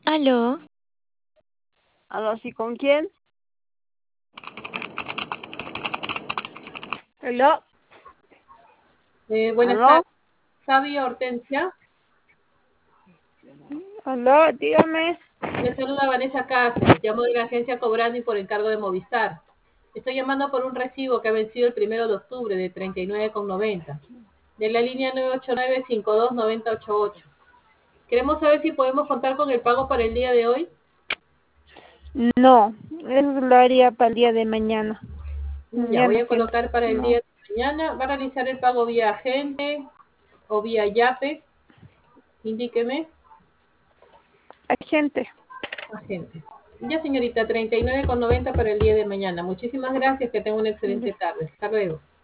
Aló, ¿Aló, sí, con quién? ¿Aló? Buenas ¿Aló? tardes, Javi Hortensia. ¿Aló? Dígame. Le saluda Vanessa Cáceres. Llamo de la agencia Cobrani por encargo de Movistar. Estoy llamando por un recibo que ha vencido el 1 de octubre de 39,90 de la línea 989-529088. Queremos saber si podemos contar con el pago para el día de hoy. No, eso lo haría para el día de mañana. Ya Ya voy lo a siento. colocar para el No. día de mañana. ¿Va a realizar el pago vía agente o vía Yape? Indíqueme. Agente. Agente. Ya, señorita, 39,90 para el día de mañana. Muchísimas gracias. Que tenga una excelente Ya. tarde. Hasta luego.